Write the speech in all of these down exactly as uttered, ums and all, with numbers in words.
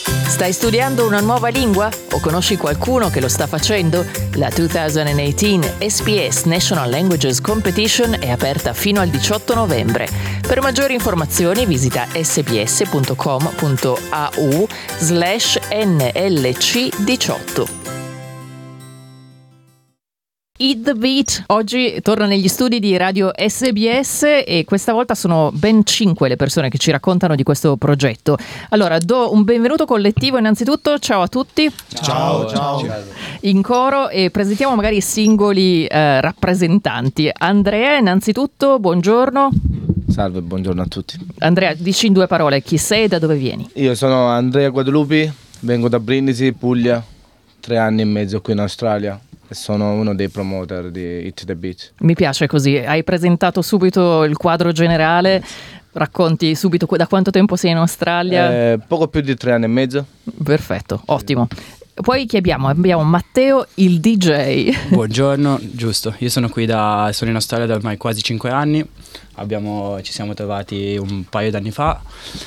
Stai studiando una nuova lingua? O conosci qualcuno che lo sta facendo? La duemiladiciotto S P S National Languages Competition è aperta fino al diciotto novembre. Per maggiori informazioni visita sbs.com.au slash nlc diciotto. Eat the Beat oggi torna negli studi di Radio S B S e questa volta sono ben cinque le persone che ci raccontano di questo progetto. Allora, do un benvenuto collettivo innanzitutto, ciao a tutti. Ciao, ciao. ciao. In coro e presentiamo magari i singoli eh, rappresentanti. Andrea, innanzitutto, buongiorno. Salve, buongiorno a tutti. Andrea, dici in due parole chi sei e da dove vieni? Io sono Andrea Guadalupi, vengo da Brindisi, Puglia, tre anni e mezzo qui in Australia. Sono uno dei promoter di Eat the Beat. Mi piace così, hai presentato subito il quadro generale, racconti subito da quanto tempo sei in Australia? Eh, poco più di tre anni e mezzo. Perfetto, ottimo. Poi chi abbiamo? Abbiamo Matteo, il D J. Buongiorno, giusto, io sono qui da, sono in Australia da ormai quasi cinque anni. Abbiamo, ci siamo trovati un paio d'anni fa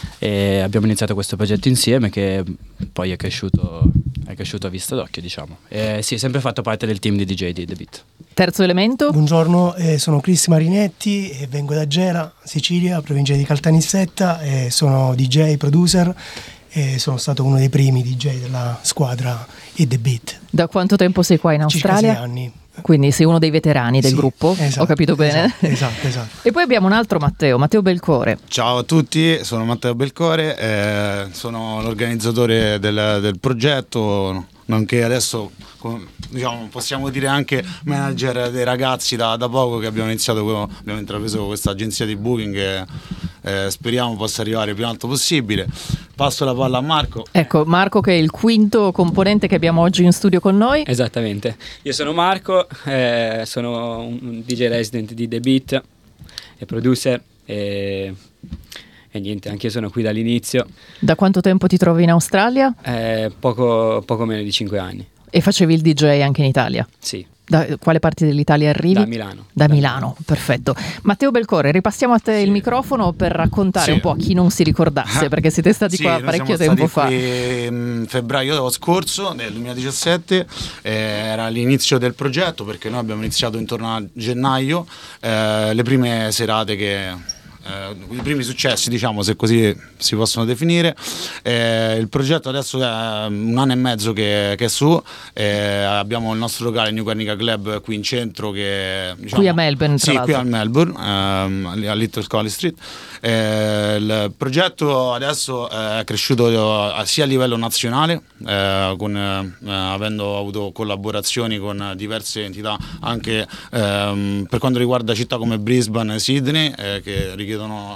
e abbiamo iniziato questo progetto insieme che poi è cresciuto, è cresciuto a vista d'occhio, diciamo. E sì, è sempre fatto parte del team di D J di The Beat. Terzo elemento. Buongiorno, eh, sono Chris Marinetti e vengo da Gela, Sicilia, provincia di Caltanissetta, e sono D J, producer e sono stato uno dei primi D J della squadra Eat the Beat. Da quanto tempo sei qua in Australia? Circa sei anni. Quindi sei uno dei veterani del sì, gruppo, esatto, ho capito bene? Esatto, esatto, esatto. E poi abbiamo un altro Matteo, Matteo Belcore. Ciao a tutti, sono Matteo Belcore, eh, sono l'organizzatore del, del progetto, nonché adesso diciamo, possiamo dire anche manager dei ragazzi da, da poco che abbiamo iniziato, abbiamo intrapreso con questa agenzia di booking che eh, speriamo possa arrivare il più alto possibile. Passo la palla a Marco. Ecco, Marco che è il quinto componente che abbiamo oggi in studio con noi. Esattamente, io sono Marco, eh, sono un D J resident di The Beat e producer e, e niente, anche io sono qui dall'inizio. Da quanto tempo ti trovi in Australia? Eh, poco, poco meno di cinque anni. E facevi il D J anche in Italia? Sì. Da quale parte dell'Italia arrivi? Da Milano. Da Milano, perfetto. Matteo Belcore, ripassiamo a te sì. il microfono per raccontare sì. un po' a chi non si ricordasse, perché siete stati sì, qua parecchio tempo fa. Qui in febbraio scorso del duemiladiciassette, eh, era l'inizio del progetto, perché noi abbiamo iniziato intorno a gennaio, eh, le prime serate che... Eh, i primi successi, diciamo, se così si possono definire. Eh, il progetto adesso è un anno e mezzo che, che è su, eh, abbiamo il nostro locale New Guernica Club qui in centro che, diciamo, qui a Melbourne tra sì, l'altro. qui a Melbourne, ehm, a Little College Street. Eh, il progetto adesso è cresciuto sia a livello nazionale, eh, con, eh, avendo avuto collaborazioni con diverse entità anche ehm, per quanto riguarda città come Brisbane e Sydney, eh, che richiedono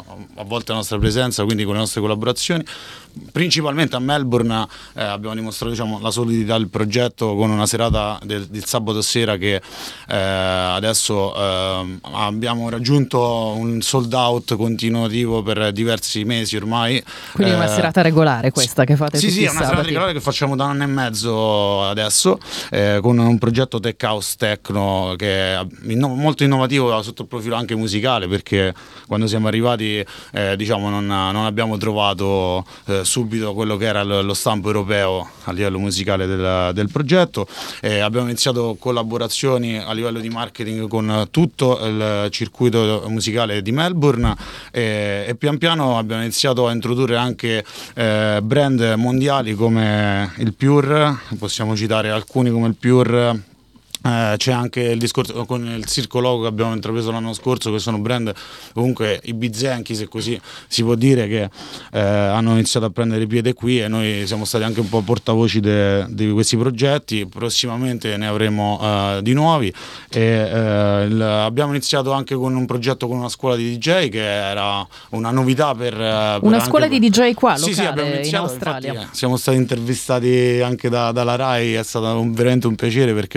a volte la nostra presenza, quindi con le nostre collaborazioni. Principalmente a Melbourne eh, abbiamo dimostrato, diciamo, la solidità del progetto con una serata del, del sabato sera che eh, adesso eh, abbiamo raggiunto un sold out continuativo per diversi mesi ormai. Quindi è una eh, serata regolare questa che fate sì, tutti sì, i è una sabati. serata regolare che facciamo da un anno e mezzo adesso, eh, con un progetto tech house techno che è inno- molto innovativo sotto il profilo anche musicale, perché quando siamo arrivati eh, diciamo non, non abbiamo trovato eh, subito quello che era lo, lo stampo europeo a livello musicale del, del progetto. Eh, abbiamo iniziato collaborazioni a livello di marketing con tutto il circuito musicale di Melbourne eh, e pian piano abbiamo iniziato a introdurre anche eh, brand mondiali come il Pure, possiamo citare alcuni come il Pure. Eh, c'è anche il discorso con il Circo Loco che abbiamo intrapreso l'anno scorso, che sono brand comunque ibizenchi, se così si può dire, che eh, hanno iniziato a prendere piede qui e noi siamo stati anche un po' portavoci de, di questi progetti. Prossimamente ne avremo eh, di nuovi e eh, il, abbiamo iniziato anche con un progetto con una scuola di D J che era una novità per, per una scuola per... di D J qua locale, sì, sì, abbiamo iniziato, in Australia. infatti, eh, siamo stati intervistati anche da, dalla Rai, è stato un, veramente un piacere, perché comunque è stata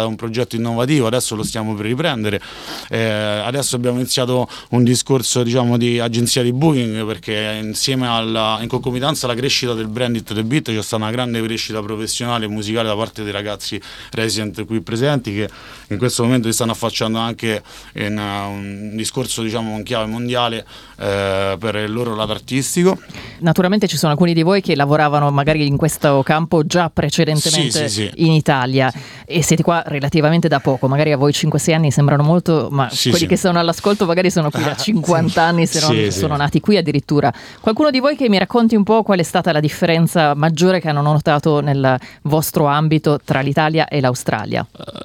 un progetto innovativo, adesso lo stiamo per riprendere. Eh, adesso abbiamo iniziato un discorso, diciamo, di agenzia di booking, perché insieme alla, in concomitanza alla crescita del brand Hit the Beat c'è stata una grande crescita professionale e musicale da parte dei ragazzi resident qui presenti, che in questo momento si stanno affacciando anche in uh, un discorso, diciamo, in chiave mondiale eh, per il loro lato artistico. Naturalmente ci sono alcuni di voi che lavoravano magari in questo campo già precedentemente sì, sì, sì. in Italia e siete qua relativamente da poco, magari a voi cinque sei anni sembrano molto, ma sì, quelli sì. che sono all'ascolto magari sono qui da cinquanta anni, se non sì, sono sì. nati qui addirittura. Qualcuno di voi che mi racconti un po' qual è stata la differenza maggiore che hanno notato nel vostro ambito tra l'Italia e l'Australia?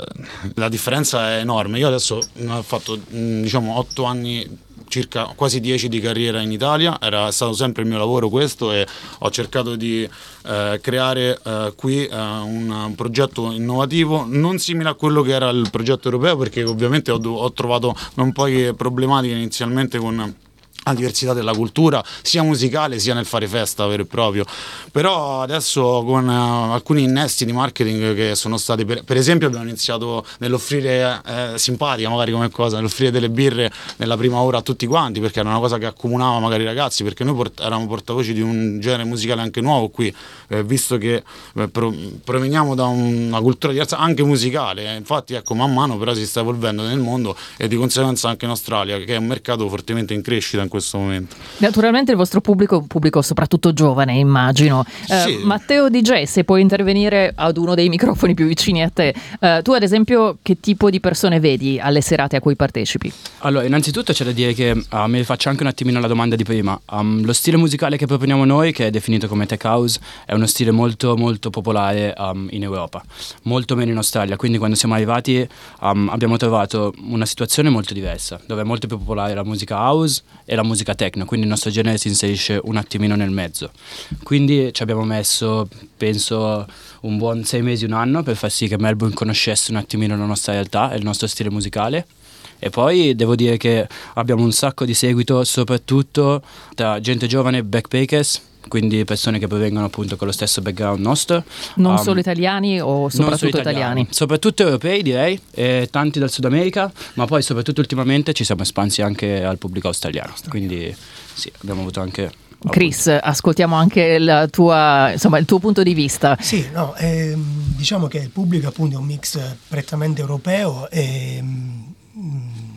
La differenza è enorme. Io adesso ho fatto, diciamo, otto anni, circa quasi dieci di carriera in Italia, era stato sempre il mio lavoro questo, e ho cercato di eh, creare eh, qui eh, un, un progetto innovativo non simile a quello che era il progetto europeo, perché ovviamente ho, ho trovato non poche problematiche inizialmente con la diversità della cultura, sia musicale sia nel fare festa vero e proprio. Però adesso con uh, alcuni innesti di marketing che sono stati, per, per esempio abbiamo iniziato nell'offrire eh, simpatica magari come cosa, nell'offrire delle birre nella prima ora a tutti quanti, perché era una cosa che accomunava magari i ragazzi, perché noi port- eravamo portavoci di un genere musicale anche nuovo qui, eh, visto che eh, pro- proveniamo da un, una cultura diversa anche musicale, eh, infatti ecco, man mano però si sta evolvendo nel mondo e di conseguenza anche in Australia, che è un mercato fortemente in crescita in questo momento. Naturalmente il vostro pubblico è un pubblico soprattutto giovane, immagino. Eh, Sì. Matteo D J, se puoi intervenire ad uno dei microfoni più vicini a te, eh, tu ad esempio che tipo di persone vedi alle serate a cui partecipi? Allora, innanzitutto c'è da dire che uh, mi faccio anche un attimino la domanda di prima. Um, lo stile musicale che proponiamo noi, che è definito come tech house, è uno stile molto molto popolare um, in Europa, molto meno in Australia, quindi quando siamo arrivati um, abbiamo trovato una situazione molto diversa, dove è molto più popolare la musica house e la musica techno, quindi il nostro genere si inserisce un attimino nel mezzo. Quindi ci abbiamo messo, penso, un buon sei mesi, un anno per far sì che Melbourne conoscesse un attimino la nostra realtà e il nostro stile musicale. E poi devo dire che abbiamo un sacco di seguito, soprattutto tra gente giovane, backpackers, quindi persone che provengono appunto con lo stesso background nostro. Non Um, solo italiani o soprattutto non solo italiani? Soprattutto europei, direi, e tanti dal Sud America, ma poi soprattutto ultimamente ci siamo espansi anche al pubblico australiano, quindi sì, abbiamo avuto anche... Chris, ascoltiamo anche la tua, insomma, il tuo punto di vista. Sì, no, ehm, diciamo che il pubblico appunto è un mix prettamente europeo e, mm,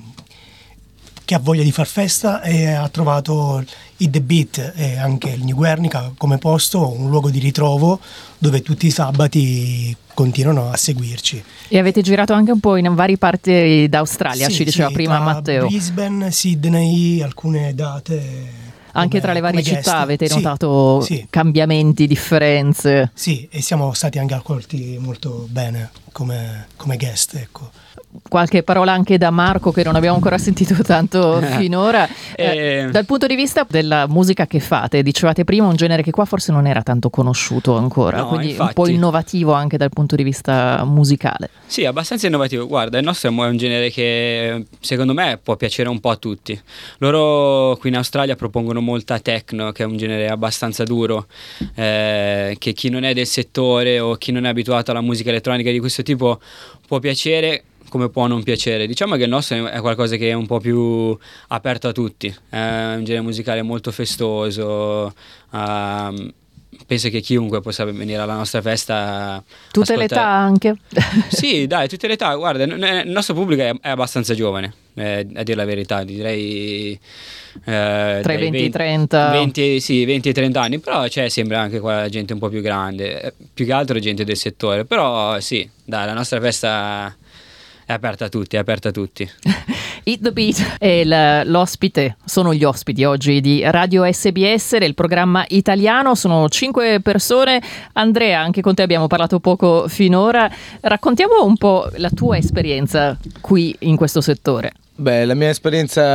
che ha voglia di far festa e ha trovato Hit the Beat e anche il New Guernica come posto, un luogo di ritrovo dove tutti i sabati continuano a seguirci. E avete girato anche un po' in varie parti d'Australia, Sì, ci diceva sì, prima tra Matteo. Brisbane, Sydney, alcune date... Anche come- tra le varie come guest. città avete Sì, notato sì. cambiamenti, differenze? Sì, e siamo stati anche accolti molto bene come, come guest, ecco. Qualche parola anche da Marco che non abbiamo ancora sentito tanto finora. Eh, Eh. dal punto di vista della musica che fate, dicevate prima un genere che qua forse non era tanto conosciuto ancora, No, quindi infatti. un po' innovativo anche dal punto di vista musicale. Sì, abbastanza innovativo. Guarda, il nostro è un genere che secondo me può piacere un po' a tutti. Loro qui in Australia propongono molta techno, che è un genere abbastanza duro, eh, che chi non è del settore o chi non è abituato alla musica elettronica di questo tipo può piacere come può non piacere. Diciamo che il nostro è qualcosa che è un po' più aperto a tutti, è un genere musicale molto festoso. Um, penso che chiunque possa venire alla nostra festa. Tutte ascoltare- le età anche? Sì, dai, tutte le età. Guarda, n- n- il nostro pubblico è, è abbastanza giovane, eh, a dire la verità, direi eh, Tra i dai venti e i trenta. venti, sì, venti e trenta anni, però c'è sempre anche qua gente un po' più grande, eh, più che altro gente del settore, però sì, dai, la nostra festa è aperta a tutti, è aperta a tutti. Hit the Beat e il- l'ospite, sono gli ospiti oggi di Radio S B S del programma italiano, sono cinque persone. Andrea, anche con te abbiamo parlato poco finora, raccontiamo un po' la tua esperienza qui in questo settore. Beh, la mia esperienza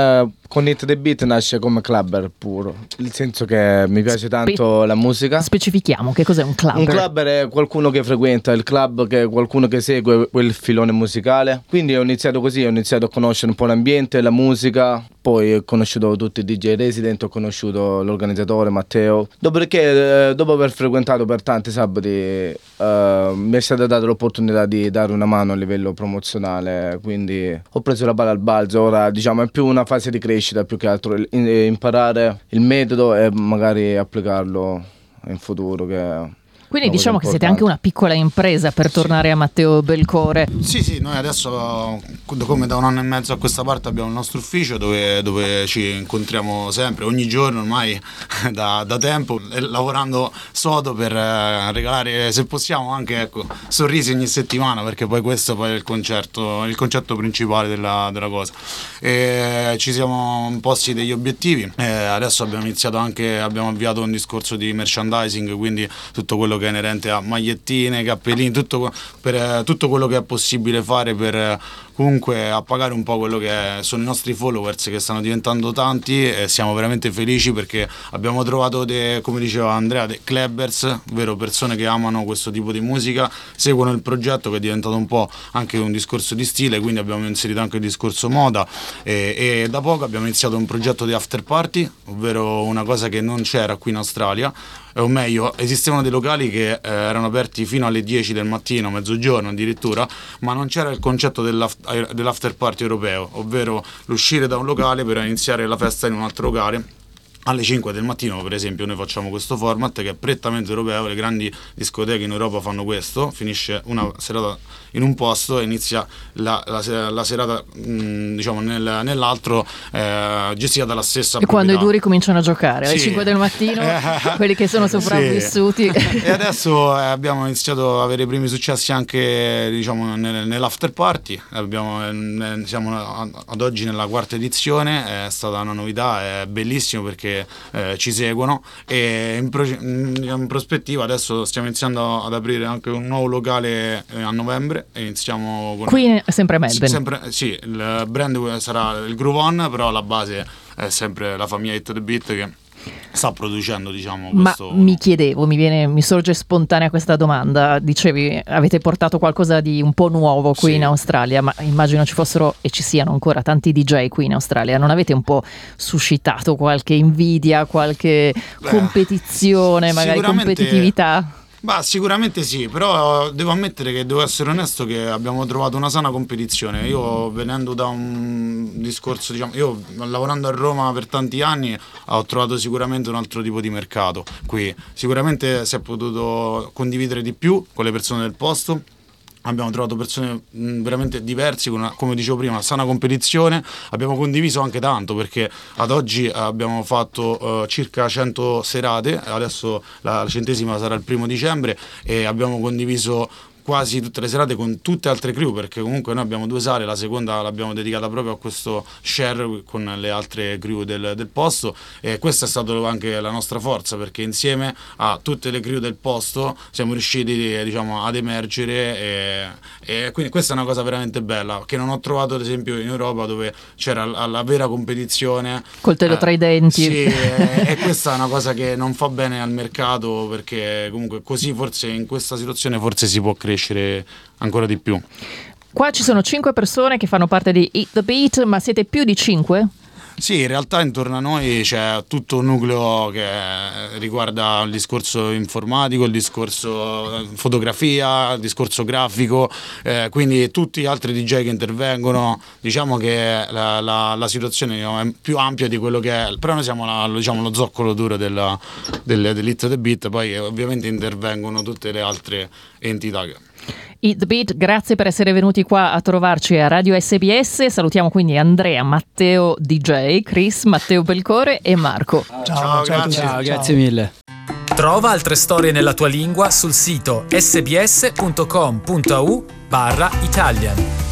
Con Hit the Beat nasce come clubber puro, nel senso che mi piace tanto Spe- la musica. Specifichiamo che cos'è un clubber. Un clubber è qualcuno che frequenta il club, che è qualcuno che segue quel filone musicale. Quindi ho iniziato così, ho iniziato a conoscere un po' l'ambiente, la musica. Poi ho conosciuto tutti i D J resident, ho conosciuto l'organizzatore Matteo. Dopodiché, eh, dopo aver frequentato per tanti sabati, eh, mi è stata data l'opportunità di dare una mano a livello promozionale. Quindi ho preso la palla al balzo. Ora diciamo è più una fase di crescita, più che altro in- imparare il metodo e magari applicarlo in futuro, che Quindi una diciamo cosa che siete anche una importante. piccola impresa, per tornare a Matteo Belcore. Sì, sì, noi adesso come da un anno e mezzo a questa parte abbiamo il nostro ufficio dove, dove ci incontriamo sempre, ogni giorno ormai da, da tempo, lavorando sodo per eh, regalare, se possiamo, anche ecco, sorrisi ogni settimana, perché poi questo poi è il concetto, il concetto principale della, della cosa. E ci siamo posti degli obiettivi, e adesso abbiamo iniziato anche, abbiamo avviato un discorso di merchandising, quindi tutto quello che è inerente a magliettine, cappellini, tutto, per, tutto quello che è possibile fare per comunque appagare un po' quello che sono i nostri followers, che stanno diventando tanti, e siamo veramente felici perché abbiamo trovato, de, come diceva Andrea, dei clubbers, ovvero persone che amano questo tipo di musica, seguono il progetto che è diventato un po' anche un discorso di stile, quindi abbiamo inserito anche il discorso moda, e, e da poco abbiamo iniziato un progetto di after party, ovvero una cosa che non c'era qui in Australia, o meglio esistevano dei locali che eh, erano aperti fino alle dieci del mattino, mezzogiorno addirittura, ma non c'era il concetto dell'after, dell'after party europeo, ovvero l'uscire da un locale per iniziare la festa in un altro locale. Alle cinque del mattino, per esempio, noi facciamo questo format che è prettamente europeo, le grandi discoteche in Europa fanno questo, finisce una serata in un posto e inizia la, la, la serata mh, diciamo nel, nell'altro, eh, gestita dalla stessa E proprietà. quando i duri cominciano a giocare alle Sì. cinque del mattino, quelli che sono sopravvissuti. Sì. E adesso eh, abbiamo iniziato ad avere i primi successi anche, diciamo, nel, nell'after party. Abbiamo, eh, siamo ad oggi nella quarta edizione, è stata una novità, è bellissimo perché eh, ci seguono, e in, pro- in prospettiva adesso stiamo iniziando ad aprire anche un nuovo locale eh, a novembre, e iniziamo con Qui sempre Melbourne. sì, sempre, sì, il brand sarà il Groove On, però la base è sempre la famiglia Hit the Beat che sta producendo, diciamo, Ma questo. mi chiedevo, mi viene, mi sorge spontanea questa domanda. Dicevi, avete portato qualcosa di un po' nuovo qui Sì. in Australia, ma immagino ci fossero e ci siano ancora tanti D J qui in Australia. Non avete un po' suscitato qualche invidia, qualche Beh, competizione, magari sicuramente- competitività? Bah, sicuramente sì, però devo ammettere che devo essere onesto che abbiamo trovato una sana competizione. Io venendo da un discorso, diciamo, io lavorando a Roma per tanti anni ho trovato sicuramente un altro tipo di mercato qui. Sicuramente si è potuto condividere di più con le persone del posto. Abbiamo trovato persone mh, veramente diverse, con una, come dicevo prima, una sana competizione. Abbiamo condiviso anche tanto, perché ad oggi abbiamo fatto uh, circa cento serate, adesso la, la centesima sarà il primo dicembre, e abbiamo condiviso quasi tutte le serate con tutte altre crew, perché comunque noi abbiamo due sale, la seconda l'abbiamo dedicata proprio a questo share con le altre crew del, del posto, e questa è stata anche la nostra forza, perché insieme a tutte le crew del posto siamo riusciti, diciamo, ad emergere, e, e quindi questa è una cosa veramente bella che non ho trovato ad esempio in Europa, dove c'era la, la vera competizione, Coltello eh, tra i denti. sì, e, e questa è una cosa che non fa bene al mercato, perché comunque così forse in questa situazione forse si può crescere ancora di più. Qua ci sono cinque persone che fanno parte di Hit the Beat, ma siete più di cinque? Sì, in realtà intorno a noi c'è tutto un nucleo che riguarda il discorso informatico, il discorso fotografia, il discorso grafico, eh, quindi tutti gli altri D J che intervengono. Diciamo che la, la, la situazione, diciamo, è più ampia di quello che è, però noi siamo la, diciamo, lo zoccolo duro della, del, dell'Hit the Beat, poi ovviamente intervengono tutte le altre entità che... Hit the Beat, grazie per essere venuti qua a trovarci a Radio S B S. Salutiamo quindi Andrea, Matteo D J, Chris, Matteo Belcore e Marco. Ciao, Ciao, ciao a grazie. tutti. Ciao, grazie mille. Trova altre storie nella tua lingua sul sito sbs punto com punto a u barra Italian.